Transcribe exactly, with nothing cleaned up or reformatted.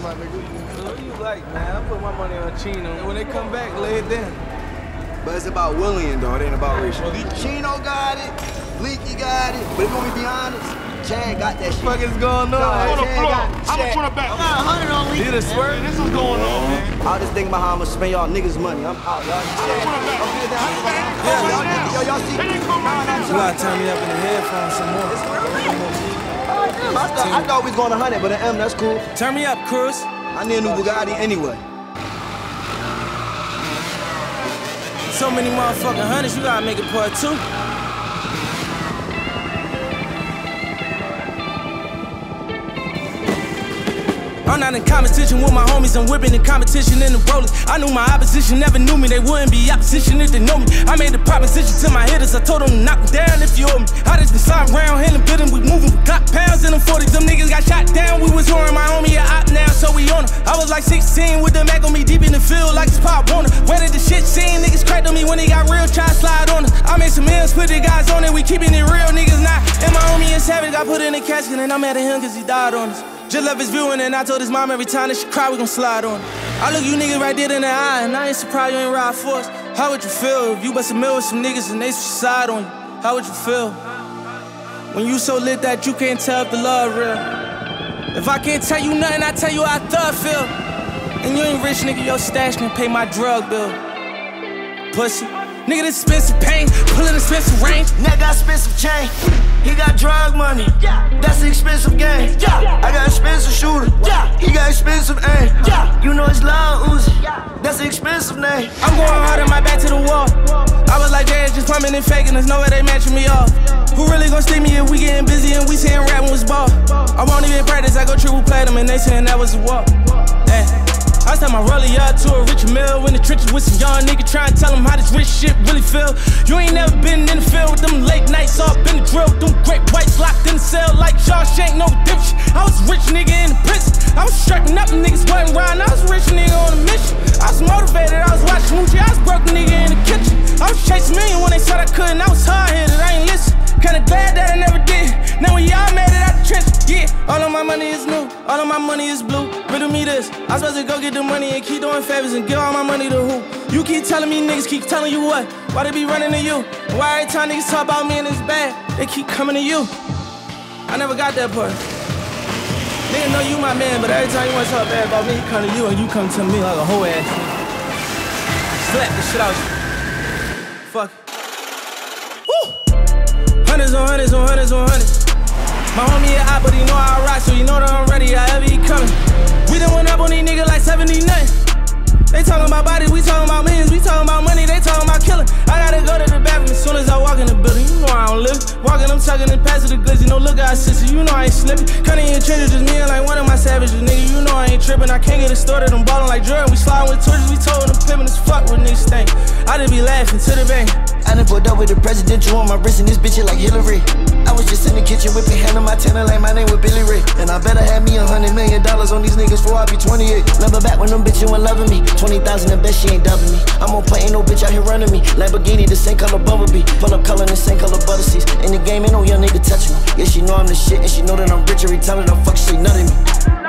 my nigga. What do you like, man? I put my money on Chino. When they come back, lay it down. But it's about William, though. It ain't about Rachel. Chino got it. Leaky got it. But if you want me to be honest, Chad got that shit. What the fuck is going on? No, on the floor. How much on the back? I got a hundred on Leaky. Did a swerve? This is going on, man. I just think about how I'm gonna spend y'all niggas' money. I'm out, y'all. Yo, y'all see? You gotta turn me up in the headphones some more. I thought, I thought we was going to hundred, but an M, that's cool. Turn me up, Cruz. I need a new Bugatti anyway. So many motherfucking hundreds, you gotta make it part two. I'm not in competition with my homies, I'm whipping in competition in the rollers. I knew my opposition never knew me, they wouldn't be opposition if they know me. I made the proposition to my hitters, I told them to knock them down if you owe me. I just been sliding around, hitting, bidding, we moving, we got pounds in them forties. Them niggas got shot down, we was whoring my homie a op now, so we on her. I was like sixteen with the Mac on me deep in the field like it's Pop Warner. Where did the shit seem? Niggas cracked on me when they got real, try to slide on us. I made some M's, put the guys on it, we keeping it real, niggas not. And my homie is savage, got put in a casket and I'm mad at him cause he died on us. Just left his viewing and I told his mom every time that she cry, we gon' slide on it. I look you niggas right there in the eye and I ain't surprised you ain't ride for us. How would you feel if you bust a mill with some niggas and they side on you? How would you feel? When you so lit that you can't tell if the love real. If I can't tell you nothing, I tell you how I thug feel. And you ain't rich, nigga, your stash can pay my drug bill. Pussy. Nigga, this expensive pain, pullin' expensive range. Neck got expensive chain. He got drug money. Yeah. That's an expensive game. Yeah. I got expensive shooter. Yeah. He got expensive aim. Yeah. You know it's loud Uzi. Yeah. That's an expensive name. I'm going hard on my back to the wall. I was like, Jazz just pumping and faking. There's no way they matching me off. Who really gon' stick me if we getting busy and we saying rapping was ball? I won't even practice. I go triple platinum and they saying that was a walk. Damn. I sent my rollie up to a rich mill in the trenches with some young nigga trying to tell him how this rich shit really feel. You ain't never been in the field with them late nights off in the drill. Them great whites locked in the cell like Shawshank, no redemption. I was a rich nigga in the prison. I was striking up, them niggas wasn't riding. I was a rich nigga on a mission. I was motivated, I was watching Moochie. I was broke nigga in the kitchen. I was chasing million when they said I couldn't. I was hard-headed, I ain't listen. Kinda glad that I never did. Now when y'all made it out the trench, yeah. All of my money is new, all of my money is blue. Riddle me this, I was supposed to go get the money and keep doing favors and give all my money to who? You keep telling me niggas keep telling you what? Why they be running to you? And why every time niggas talk about me and it's bad, they keep coming to you? I never got that part. Nigga know you my man, but every time you wanna talk bad about me, he come to you and you come to me like a whole ass nigga. Slap the shit out you. Fuck it. Hundreds on hundreds on hundreds on hundreds. My homie a op, but he know I rock, so you know that I'm ready, however he coming. We done went up on these niggas like seventy nothing. They talking about bodies, we talking about millions, we talking about money, they talking about killing. I gotta go to the bathroom as soon as I walk in the building. You know I don't live. Walking, I'm tucking and passing the goods. You know, look at our sister, you know I ain't slipping. Cutting in trenches, just me and like one of my savages, nigga. You know I ain't tripping. I can't get it started. I'm ballin' like Jordan. We sliding with torches, we told them pimpin' as fuck with niggas think. I just be laughing to the bank. I done pulled up with the presidential on my wrist and this bitch like Hillary. I was just in the kitchen whipping hand on my tenor like my name was Billy Ray. And I better have me a hundred million dollars on these niggas before I be twenty-eight. Remember back when them bitches weren't loving me. Twenty thousand and bet she ain't dubbing me. I'm on play, ain't no bitch out here running me. Lamborghini, the same color Bumblebee. Pull up color, the same color butter seats. In the game, ain't no young nigga touching me. Yeah, she know I'm the shit and she know that I'm rich every time that I'm fuck shit nutting me.